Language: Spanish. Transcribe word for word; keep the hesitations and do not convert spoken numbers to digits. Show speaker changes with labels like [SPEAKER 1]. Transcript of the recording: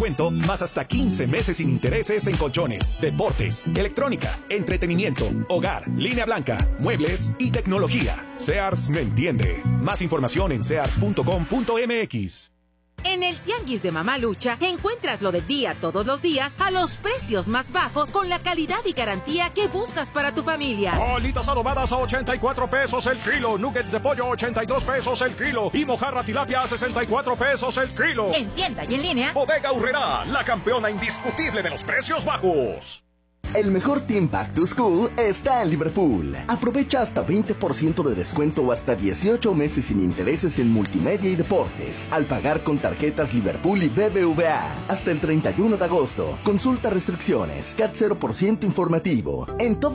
[SPEAKER 1] descuento, más hasta quince meses sin intereses en colchones, deportes, electrónica, entretenimiento, hogar, línea blanca, muebles y tecnología. Sears me entiende. Más información en sears punto com punto m x.
[SPEAKER 2] En el Tianguis de Mamalucha encuentras lo del día todos los días a los precios más bajos con la calidad y garantía que buscas para tu familia.
[SPEAKER 3] Bolitas adobadas a ochenta y cuatro pesos el kilo, nuggets de pollo a ochenta y dos pesos el kilo y mojarra tilapia a sesenta y cuatro pesos el kilo.
[SPEAKER 2] En tienda y en línea.
[SPEAKER 3] Bodega Aurrerá, la campeona indiscutible de los precios bajos.
[SPEAKER 4] El mejor Team Back to School está en Liverpool. Aprovecha hasta veinte por ciento de descuento o hasta dieciocho meses sin intereses en multimedia y deportes al pagar con tarjetas Liverpool y B B V A hasta el treinta y uno de agosto. Consulta restricciones. C A T cero por ciento informativo. En todo